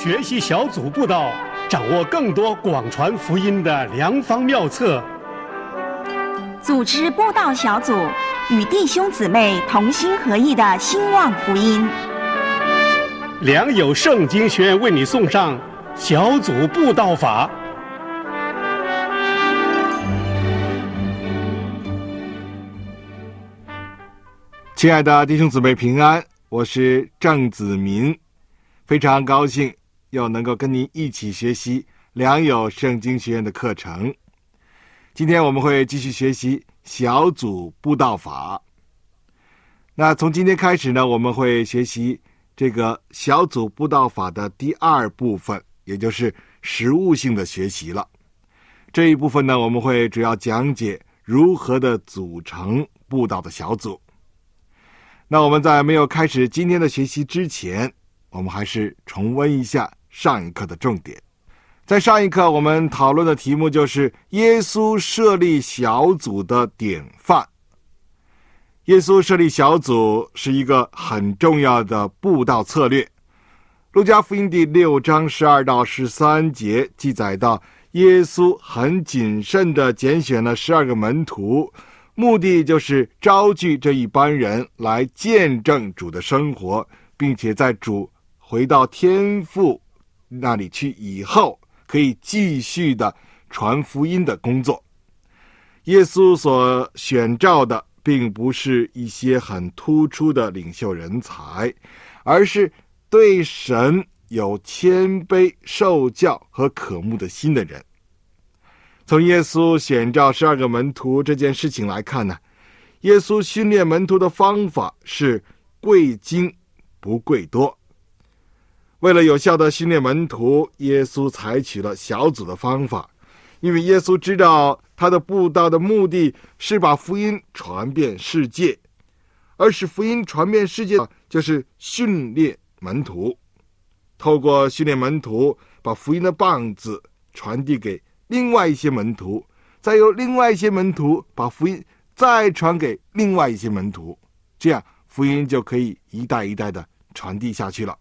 学习小组布道，掌握更多广传福音的良方妙策。 组织布道小组，与弟兄姊妹同心合意的兴旺福音。 良友圣经学院为你送上小组布道法。 亲爱的弟兄姊妹平安，我是郑子民，非常高兴又能够跟您一起学习良友圣经学院的课程。今天我们会继续学习小组布道法。那从今天开始呢，我们会学习这个小组布道法的第二部分，也就是实务性的学习了。这一部分呢，我们会主要讲解如何的组成布道的小组。那我们在没有开始今天的学习之前，我们还是重温一下上一课的重点。在上一课我们讨论的题目就是耶稣设立小组的典范。耶稣设立小组是一个很重要的布道策略。路加福音第6章12到13节记载到，耶稣很谨慎地拣选了12个门徒，目的就是招聚这一班人来见证主的生活，并且在主回到天父那里去以后，可以继续的传福音的工作。耶稣所选召的并不是一些很突出的领袖人才，而是对神有谦卑、受教和渴慕的心的人。从耶稣选召12个门徒这件事情来看呢，耶稣训练门徒的方法是贵精不贵多。为了有效的训练门徒，耶稣采取了小组的方法，因为耶稣知道他的布道的目的是把福音传遍世界，而使福音传遍世界就是训练门徒。透过训练门徒，把福音的棒子传递给另外一些门徒，再由另外一些门徒把福音再传给另外一些门徒，这样福音就可以一代一代的传递下去了。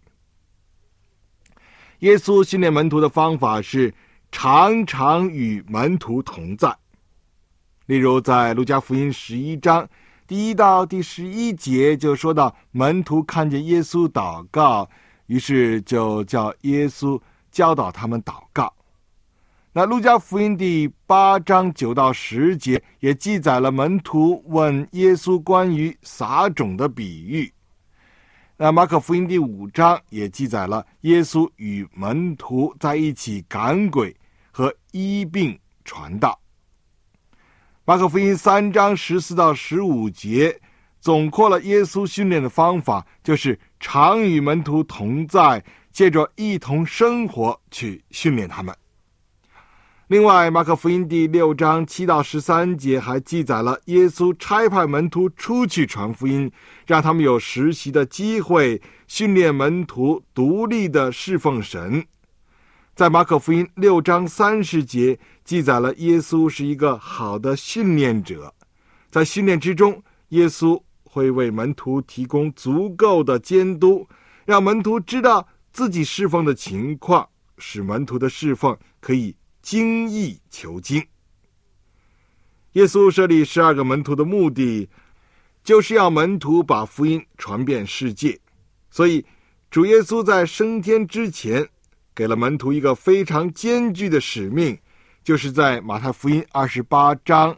耶稣训练门徒的方法是常常与门徒同在。例如在路加福音11章第1到第11节就说到，门徒看见耶稣祷告，于是就叫耶稣教导他们祷告。那路加福音第8章9到10节也记载了门徒问耶稣关于撒种的比喻。那马可福音第5章也记载了耶稣与门徒在一起赶鬼和医病传道。马可福音3章14到15节总括了耶稣训练的方法，就是常与门徒同在，借着一同生活去训练他们。另外，马可福音第6章7到13节还记载了耶稣差派门徒出去传福音，让他们有实习的机会，训练门徒独立的侍奉神。在马可福音6章30节记载了耶稣是一个好的训练者，在训练之中，耶稣会为门徒提供足够的监督，让门徒知道自己侍奉的情况，使门徒的侍奉可以精益求精。耶稣设立12个门徒的目的，就是要门徒把福音传遍世界。所以主耶稣在升天之前给了门徒一个非常艰巨的使命，就是在马太福音28章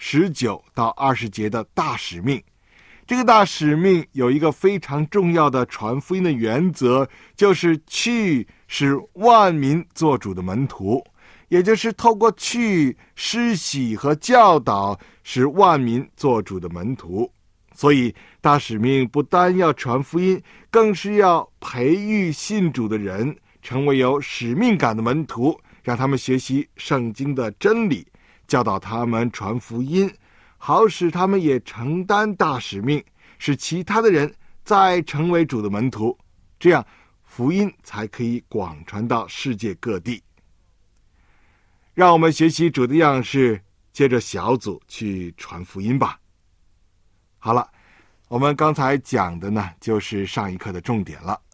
19到20节的大使命。这个大使命有一个非常重要的传福音的原则，就是去使万民做主的门徒，也就是透过去施洗和教导，使万民做主的门徒。所以大使命不单要传福音，更是要培育信主的人成为有使命感的门徒，让他们学习圣经的真理，教导他们传福音，好使他们也承担大使命，使其他的人再成为主的门徒，这样福音才可以广传到世界各地。让我们学习主的样式，借着小组去传福音吧。好了，我们刚才讲的呢，就是上一课的重点了。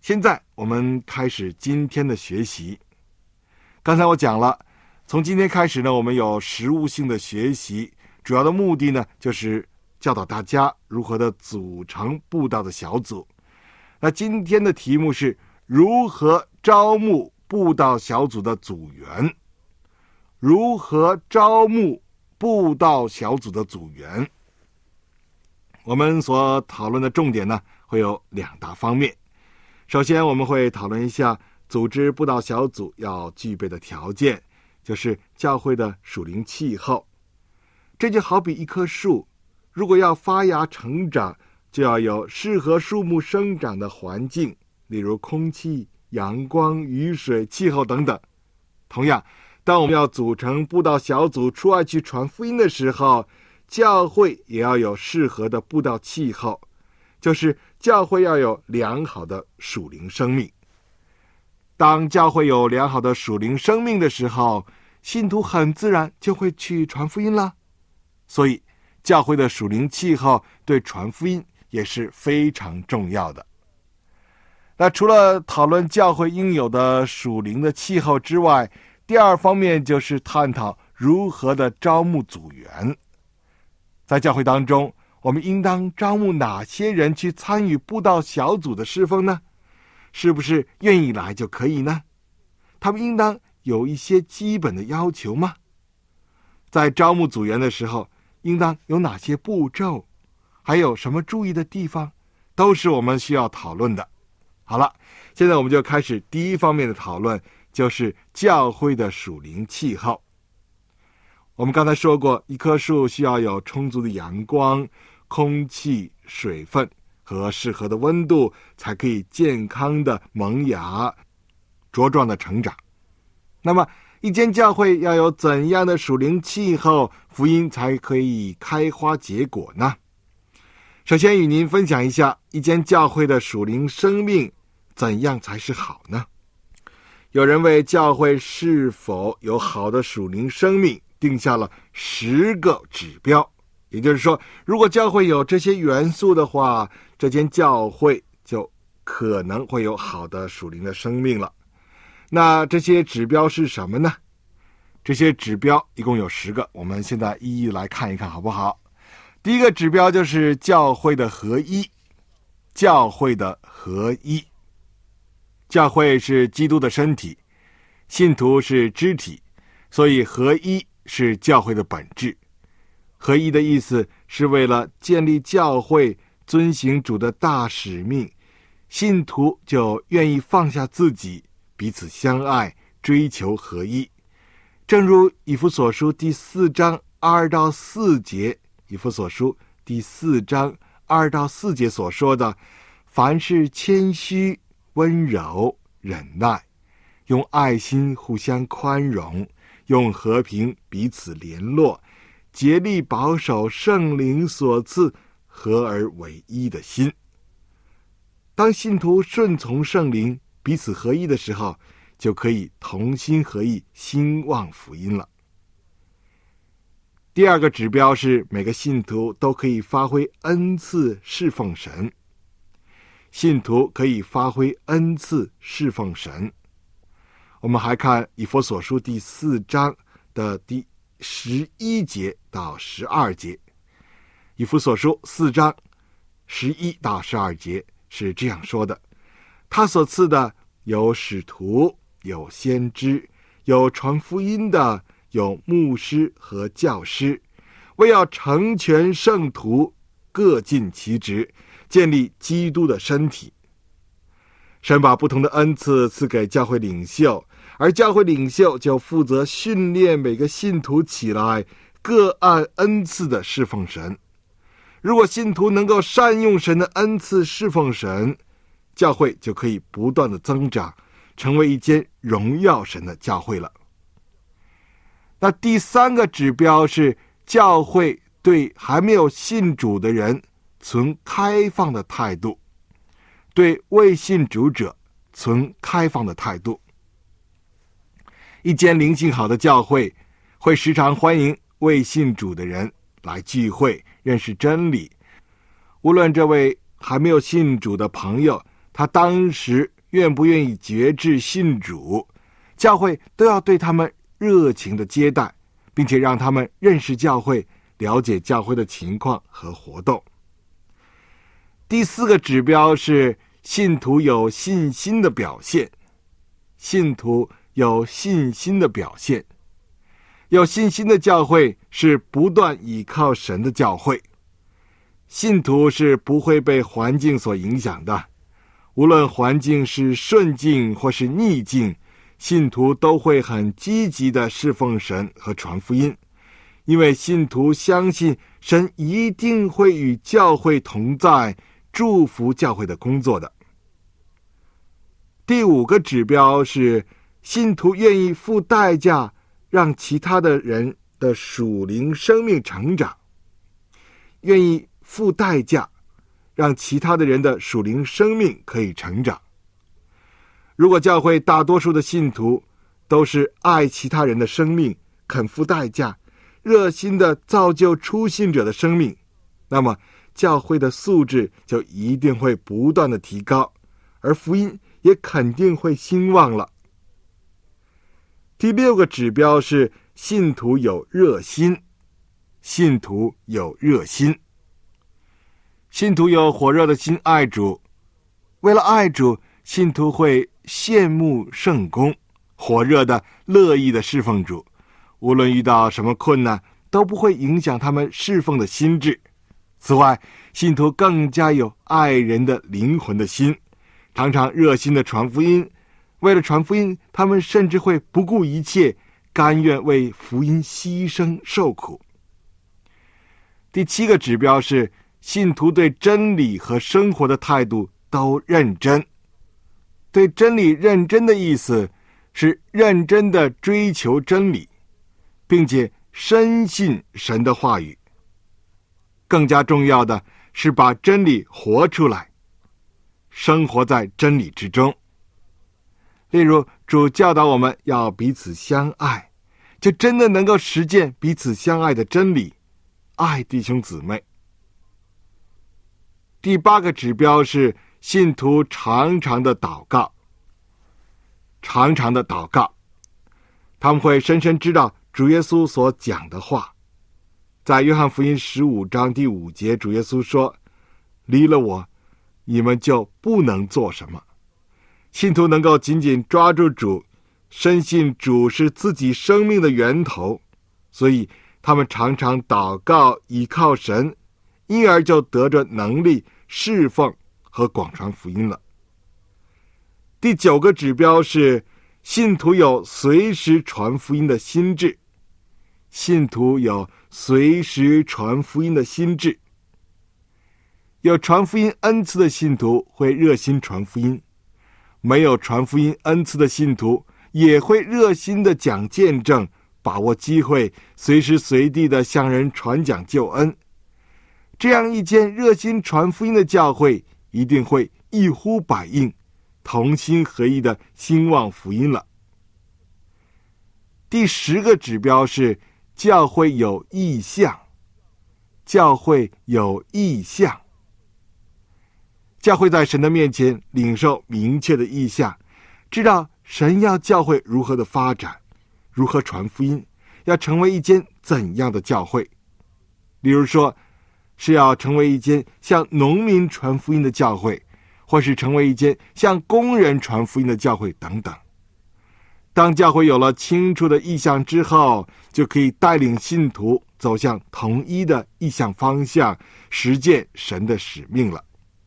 现在我们开始今天的学习。刚才我讲了，从今天开始呢，我们有实务性的学习，主要的目的呢，就是教导大家如何的组成布道的小组。那今天的题目是如何招募布道小组的组员。如何招募布道小组的组员？我们所讨论的重点呢，会有2大方面。首先，我们会讨论一下组织布道小组要具备的条件，就是教会的属灵气候。这就好比一棵树，如果要发芽成长，就要有适合树木生长的环境，例如空气、阳光、雨水、气候等等。同样，当我们要组成布道小组出外去传福音的时候，教会也要有适合的布道气候，就是教会要有良好的属灵生命。当教会有良好的属灵生命的时候，信徒很自然就会去传福音了。所以教会的属灵气候对传福音也是非常重要的。那除了讨论教会应有的属灵的气候之外，第2方面就是探讨如何的招募组员。在教会当中，我们应当招募哪些人去参与布道小组的侍奉呢？是不是愿意来就可以呢？他们应当有一些基本的要求吗？在招募组员的时候，应当有哪些步骤？还有什么注意的地方？都是我们需要讨论的。好了，现在我们就开始第1方面的讨论，就是教会的属灵气候。我们刚才说过，一棵树需要有充足的阳光、空气、水分和适合的温度，才可以健康的萌芽、茁壮的成长。那么一间教会要有怎样的属灵气候，福音才可以开花结果呢？首先与您分享一下一间教会的属灵生命怎样才是好呢？有人为教会是否有好的属灵生命定下了10个指标，也就是说，如果教会有这些元素的话，这间教会就可能会有好的属灵的生命了。那这些指标是什么呢？这些指标一共有10个，我们现在一一来看一看好不好？第1个指标就是教会的合一。教会的合一。教会是基督的身体，信徒是肢体，所以合一是教会的本质。合一的意思是为了建立教会，遵行主的大使命，信徒就愿意放下自己，彼此相爱，追求合一。正如以弗所书第4章2到4节，以弗所书第4章2到4节所说的，凡是谦虚、温柔、忍耐，用爱心互相宽容，用和平彼此联络，竭力保守圣灵所赐合而为一的心。当信徒顺从圣灵，彼此合一的时候，就可以同心合意，兴旺福音了。第2个指标是每个信徒都可以发挥恩赐侍奉神。信徒可以发挥恩赐侍奉神。我们还看以弗所书第4章的第11节到12节。以弗所书4章11到12节是这样说的：他所赐的有使徒，有先知，有传福音的，有牧师和教师，为要成全圣徒，各尽其职，建立基督的身体。神把不同的恩赐赐给教会领袖，而教会领袖就负责训练每个信徒起来，各按恩赐的侍奉神。如果信徒能够善用神的恩赐侍奉神，教会就可以不断的增长，成为一间荣耀神的教会了。那第3个指标是教会对还没有信主的人存开放的态度，对未信主者存开放的态度。一间灵性好的教会会时常欢迎未信主的人来聚会，认识真理。无论这位还没有信主的朋友他当时愿不愿意决志信主，教会都要对他们热情的接待，并且让他们认识教会，了解教会的情况和活动。第4个指标是信徒有信心的表现。信徒有信心的表现。有信心的教会是不断倚靠神的教会。信徒是不会被环境所影响的，无论环境是顺境或是逆境，信徒都会很积极的侍奉神和传福音，因为信徒相信神一定会与教会同在，祝福教会的工作的。第5个指标是信徒愿意付代价让其他的人的属灵生命成长，愿意付代价让其他的人的属灵生命可以成长。如果教会大多数的信徒都是爱其他人的生命，肯付代价，热心的造就初信者的生命，那么教会的素质就一定会不断的提高，而福音也肯定会兴旺了。第6个指标是信徒有热心。信徒有热心。信徒有火热的心爱主，为了爱主，信徒会羡慕圣工，火热的乐意的侍奉主，无论遇到什么困难都不会影响他们侍奉的心志。此外，信徒更加有爱人的灵魂的心，常常热心的传福音，为了传福音，他们甚至会不顾一切，甘愿为福音牺牲受苦。第7个指标是信徒对真理和生活的态度都认真。对真理认真的意思是认真的追求真理，并且深信神的话语。更加重要的是把真理活出来，生活在真理之中。例如，主教导我们要彼此相爱，就真的能够实践彼此相爱的真理，爱弟兄姊妹。第8个指标是信徒常常的祷告。常常的祷告，他们会深深知道主耶稣所讲的话。在约翰福音15章第5节，主耶稣说，离了我，你们就不能做什么。信徒能够紧紧抓住主，深信主是自己生命的源头，所以他们常常祷告倚靠神，因而就得着能力侍奉和广传福音了。第9个指标是信徒有随时传福音的心志。信徒有随时传福音的心志。有传福音恩赐的信徒会热心传福音，没有传福音恩赐的信徒也会热心的讲见证，把握机会，随时随地的向人传讲救恩。这样一间热心传福音的教会，一定会一呼百应，同心合意的兴旺福音了。第10个指标是教会有异象。教会有异象。教会在神的面前领受明确的异象，知道神要教会如何的发展，如何传福音，要成为一间怎样的教会。例如说，是要成为一间向农民传福音的教会，或是成为一间向工人传福音的教会等等。当教会有了清楚的意向之后，就可以带领信徒走向统一的意向方向，实践神的使命了。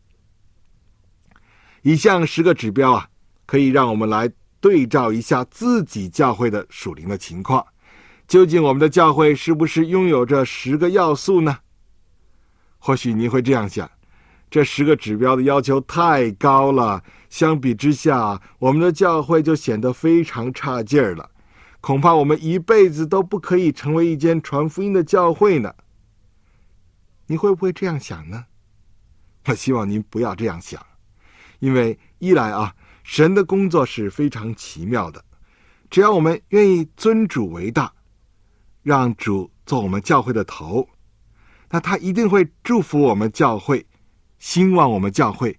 以上10个指标可以让我们来对照一下自己教会的属灵的情况，究竟我们的教会是不是拥有这10个要素呢？或许你会这样想，这10个指标的要求太高了，相比之下，我们的教会就显得非常差劲儿了，恐怕我们一辈子都不可以成为一间传福音的教会呢。你会不会这样想呢？我希望您不要这样想，因为一来神的工作是非常奇妙的，只要我们愿意尊主为大，让主做我们教会的头，那他一定会祝福我们教会，兴旺我们教会，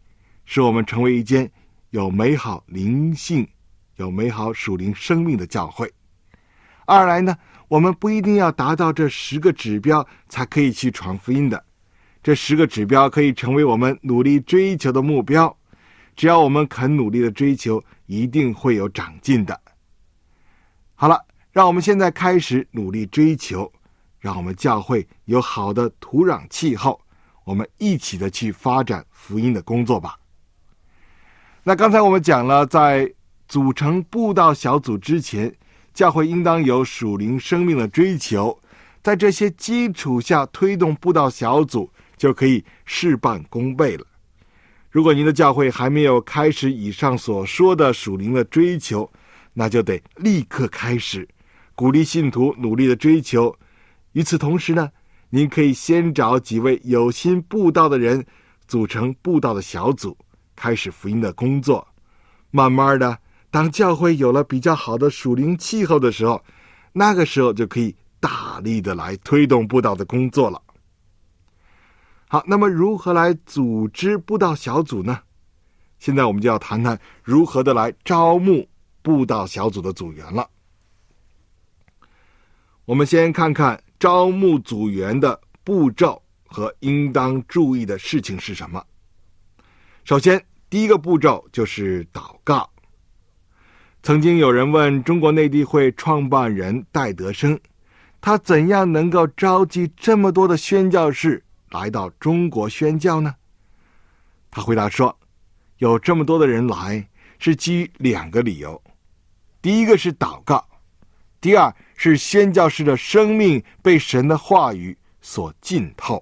使我们成为一间有美好灵性、有美好属灵生命的教会。二来呢，我们不一定要达到这10个指标才可以去传福音的，这10个指标可以成为我们努力追求的目标，只要我们肯努力的追求，一定会有长进的。好了，让我们现在开始努力追求，让我们教会有好的土壤气候，我们一起的去发展福音的工作吧。那刚才我们讲了，在组成布道小组之前，教会应当有属灵生命的追求，在这些基础下推动布道小组，就可以事半功倍了。如果您的教会还没有开始以上所说的属灵的追求，那就得立刻开始，鼓励信徒努力的追求。与此同时呢，您可以先找几位有心布道的人，组成布道的小组，开始福音的工作。慢慢的，当教会有了比较好的属灵气候的时候，那个时候就可以大力的来推动布道的工作了。好，那么如何来组织布道小组呢？现在我们就要谈谈如何的来招募布道小组的组员了。我们先看看招募组员的步骤和应当注意的事情是什么。首先，第一个步骤就是祷告。曾经有人问中国内地会创办人戴德生，他怎样能够召集这么多的宣教士来到中国宣教呢？他回答说，有这么多的人来是基于2个理由。第一个是祷告，第二是宣教士的生命被神的话语所浸透。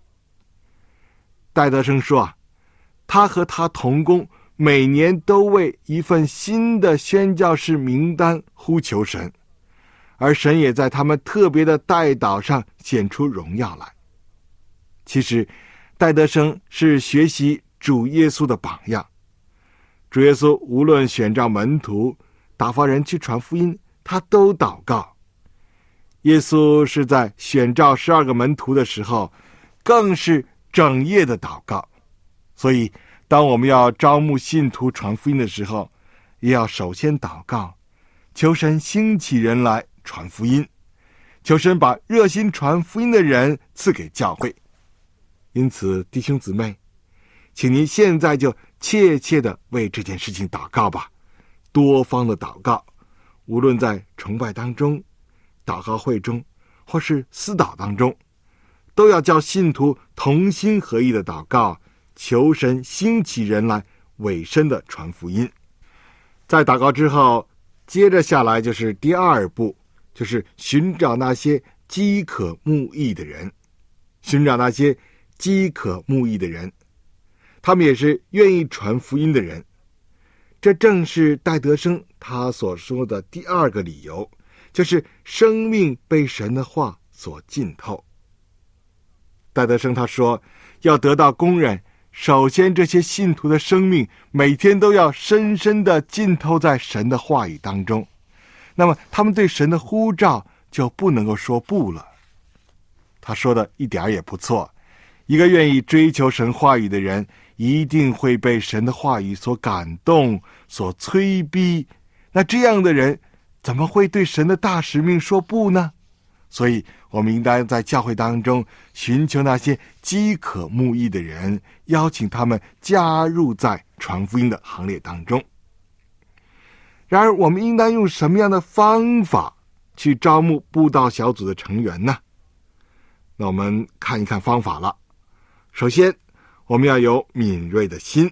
戴德生说他和他同工每年都为一份新的宣教士名单呼求神，而神也在他们特别的代祷上显出荣耀来。其实戴德生是学习主耶稣的榜样，主耶稣无论选召门徒、打发人去传福音，他都祷告。耶稣是在选召12个门徒的时候，更是整夜的祷告。所以当我们要招募信徒传福音的时候，也要首先祷告，求神兴起人来传福音，求神把热心传福音的人赐给教会。因此弟兄姊妹，请您现在就切切的为这件事情祷告吧，多方的祷告，无论在崇拜当中、祷告会中或是私祷当中，都要叫信徒同心合意的祷告，求神兴起人来委身的传福音。在祷告之后，接着下来就是第2步，就是寻找那些饥渴慕义的人。寻找那些饥渴慕义的人，他们也是愿意传福音的人。这正是戴德生他所说的第2个理由，就是生命被神的话所浸透。戴德生他说，要得到公认，首先这些信徒的生命每天都要深深的浸透在神的话语当中，那么他们对神的呼召就不能够说不了。他说的一点也不错，一个愿意追求神话语的人，一定会被神的话语所感动、所催逼。那这样的人怎么会对神的大使命说不呢？所以我们应当在教会当中寻求那些饥渴慕义的人，邀请他们加入在传福音的行列当中。然而我们应当用什么样的方法去招募布道小组的成员呢？那我们看一看方法了。首先我们要有敏锐的心。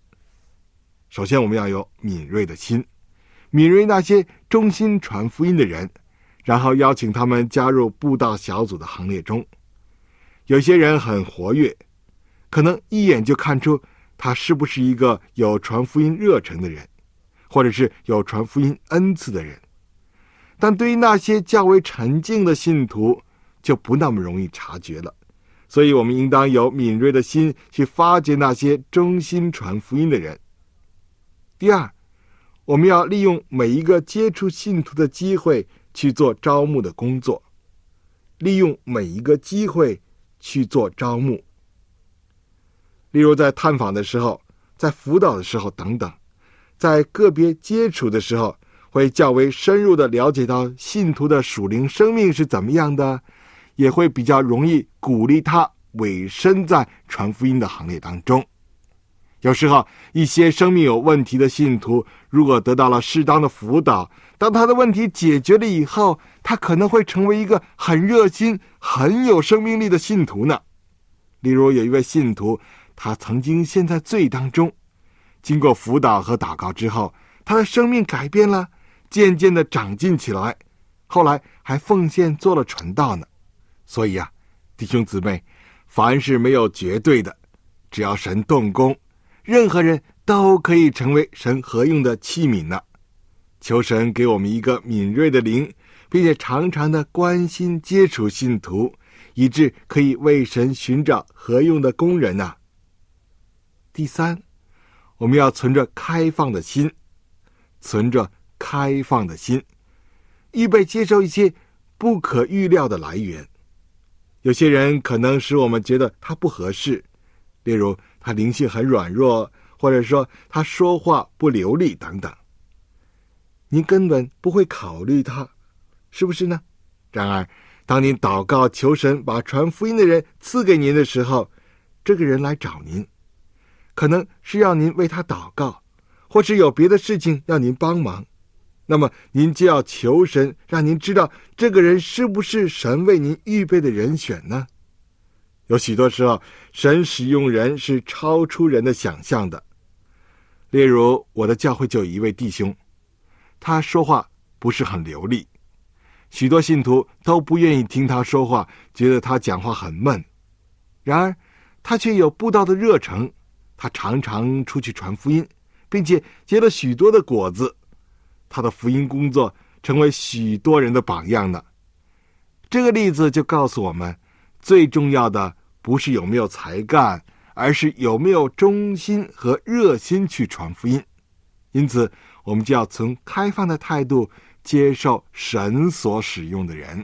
敏锐那些忠心传福音的人，然后邀请他们加入布道小组的行列中。有些人很活跃，可能一眼就看出他是不是一个有传福音热忱的人，或者是有传福音恩赐的人。但对于那些较为沉静的信徒，就不那么容易察觉了。所以我们应当有敏锐的心去发掘那些忠心传福音的人。第2，我们要利用每一个接触信徒的机会去做招募的工作。利用每一个机会去做招募。例如在探访的时候， 在辅导的时候等等，在个别接触的时候，会较为深入的了解到信徒的属灵生命是怎么样的，也会比较容易鼓励他委身在传福音的行列当中。有时候一些生命有问题的信徒，如果得到了适当的辅导，当他的问题解决了以后，他可能会成为一个很热心很有生命力的信徒呢。例如有一位信徒，他曾经陷在罪当中，经过辅导和祷告之后，他的生命改变了，渐渐的长进起来，后来还奉献做了传道呢。所以弟兄姊妹，凡是没有绝对的，只要神动工，任何人都可以成为神合用的器皿呢。求神给我们一个敏锐的灵，并且常常的关心接触信徒，以致可以为神寻找合用的工人呢。第三，我们要存着开放的心，存着开放的心，预备接受一些不可预料的来源。有些人可能使我们觉得他不合适，例如他灵性很软弱，或者说他说话不流利等等，您根本不会考虑他，是不是呢？然而当您祷告求神把传福音的人赐给您的时候，这个人来找您，可能是要您为他祷告，或是有别的事情要您帮忙，那么您就要求神让您知道这个人是不是神为您预备的人选呢？有许多时候神使用人是超出人的想象的。例如我的教会就有一位弟兄，他说话不是很流利，许多信徒都不愿意听他说话，觉得他讲话很闷。然而他却有布道的热诚，他常常出去传福音，并且结了许多的果子，他的福音工作成为许多人的榜样呢。这个例子就告诉我们，最重要的不是有没有才干，而是有没有忠心和热心去传福音。因此我们就要从开放的态度接受神所使用的人。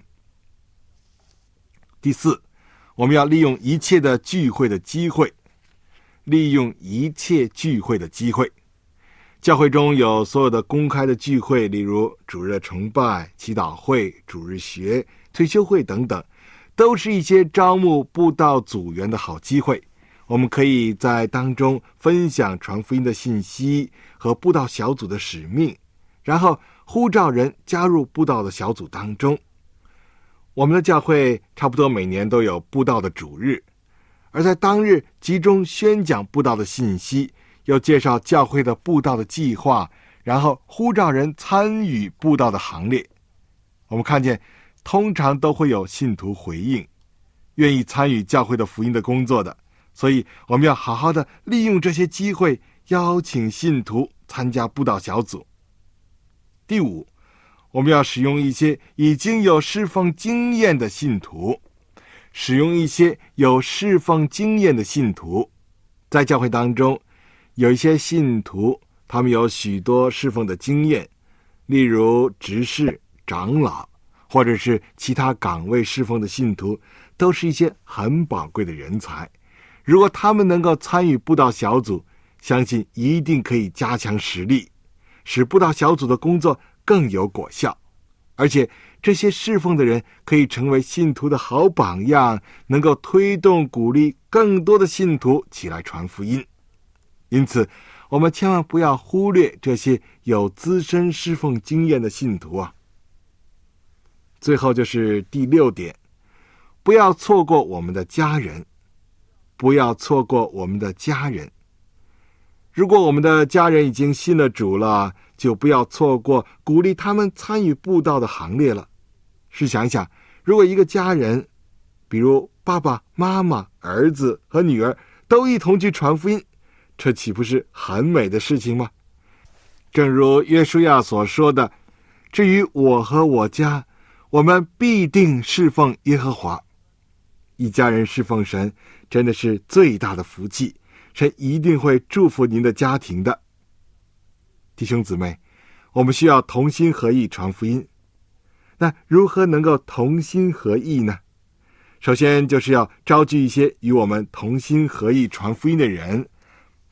第四，我们要利用一切的聚会的机会，利用一切聚会的机会。教会中有所有的公开的聚会，例如主日崇拜、祈祷会、主日学、退休会等等，都是一些招募布道组员的好机会。我们可以在当中分享传福音的信息和布道小组的使命，然后呼召人加入布道的小组当中。我们的教会差不多每年都有布道的主日，而在当日集中宣讲布道的信息，又介绍教会的布道的计划，然后呼召人参与布道的行列。我们看见通常都会有信徒回应，愿意参与教会的福音的工作的，所以我们要好好的利用这些机会，邀请信徒参加布道小组。第五，我们要使用一些已经有侍奉经验的信徒，使用一些有侍奉经验的信徒。在教会当中有一些信徒，他们有许多侍奉的经验，例如执事、长老，或者是其他岗位侍奉的信徒，都是一些很宝贵的人才。如果他们能够参与布道小组，相信一定可以加强实力，使布道小组的工作更有果效。而且这些侍奉的人可以成为信徒的好榜样，能够推动鼓励更多的信徒起来传福音。因此我们千万不要忽略这些有资深侍奉经验的信徒啊。最后就是第六点，不要错过我们的家人，不要错过我们的家人。如果我们的家人已经信了主了，就不要错过鼓励他们参与布道的行列了。试想一想，如果一个家人，比如爸爸妈妈、儿子和女儿都一同去传福音，这岂不是很美的事情吗？正如约书亚所说的，至于我和我家，我们必定侍奉耶和华。一家人侍奉神真的是最大的福气，神一定会祝福您的家庭的。弟兄姊妹，我们需要同心合意传福音。那如何能够同心合意呢？首先就是要召集一些与我们同心合意传福音的人，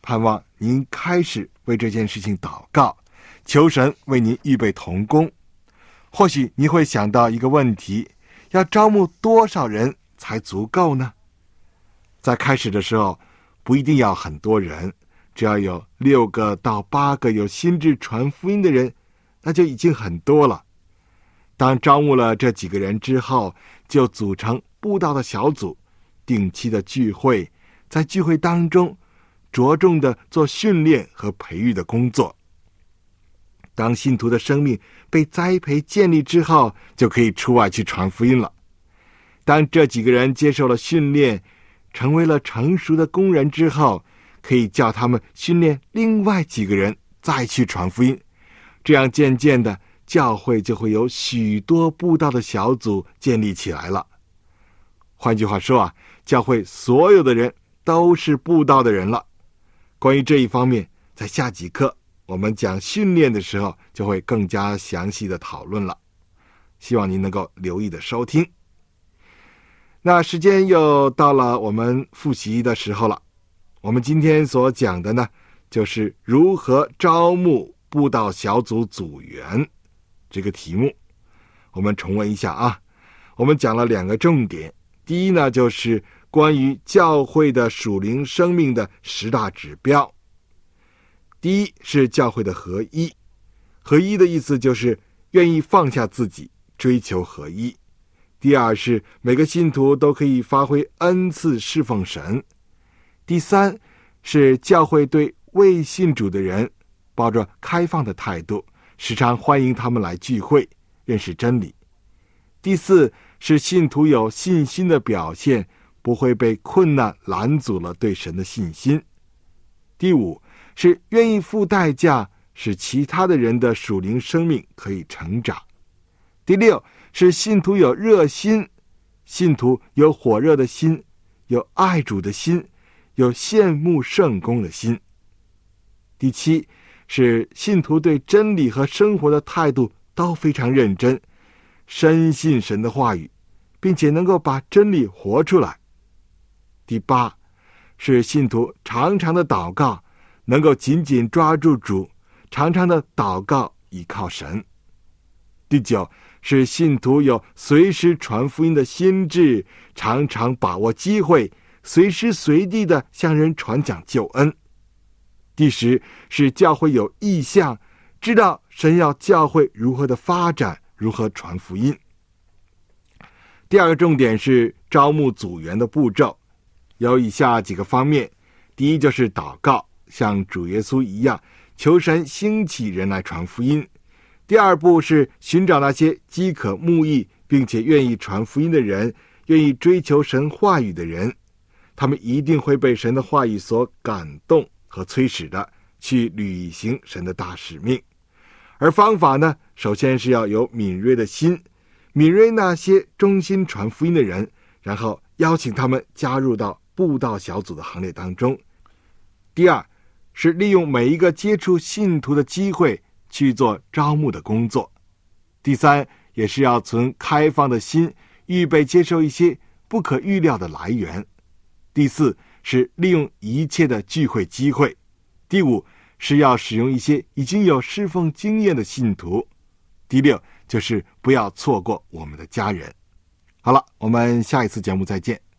盼望您开始为这件事情祷告，求神为您预备同工。或许你会想到一个问题，要招募多少人才足够呢？在开始的时候，不一定要很多人，只要有6个到8个有心志传福音的人，那就已经很多了。当招募了这几个人之后，就组成布道的小组，定期的聚会，在聚会当中着重的做训练和培育的工作。当信徒的生命被栽培建立之后，就可以出外去传福音了。当这几个人接受了训练，成为了成熟的工人之后，可以叫他们训练另外几个人再去传福音。这样渐渐的，教会就会有许多布道的小组建立起来了。换句话说啊，教会所有的人都是布道的人了。关于这一方面，在下几课我们讲训练的时候就会更加详细的讨论了，希望您能够留意的收听。那时间又到了我们复习的时候了。我们今天所讲的呢，就是如何招募布道小组组员这个题目。我们重温一下啊，我们讲了2个重点。第一呢，就是关于教会的属灵生命的10大指标。第一是教会的合一，合一的意思就是愿意放下自己，追求合一。第二是每个信徒都可以发挥恩赐侍奉神。第三是教会对未信主的人抱着开放的态度，时常欢迎他们来聚会，认识真理。第四是信徒有信心的表现，不会被困难拦阻了对神的信心。第五是愿意付代价，使其他的人的属灵生命可以成长。第六是信徒有热心，信徒有火热的心，有爱主的心，有羡慕圣工的心。第七是信徒对真理和生活的态度都非常认真，深信神的话语，并且能够把真理活出来。第八是信徒常常的祷告，能够紧紧抓住主，常常的祷告依靠神。第九是信徒有随时传福音的心志，常常把握机会，随时随地的向人传讲救恩。第十是教会有意向，知道神要教会如何的发展，如何传福音。第二个重点是招募组员的步骤，有以下几个方面。第一就是祷告，像主耶稣一样，求神兴起人来传福音。第二步是寻找那些饥渴慕义并且愿意传福音的人，愿意追求神话语的人，他们一定会被神的话语所感动和催使的，去履行神的大使命。而方法呢，首先是要有敏锐的心，敏锐那些忠心传福音的人，然后邀请他们加入到布道小组的行列当中。第二是利用每一个接触信徒的机会去做招募的工作。第三也是要存开放的心，预备接受一些不可预料的来源。第四是利用一切的聚会机会。第五是要使用一些已经有侍奉经验的信徒。第六就是不要错过我们的家人。好了，我们下一次节目再见。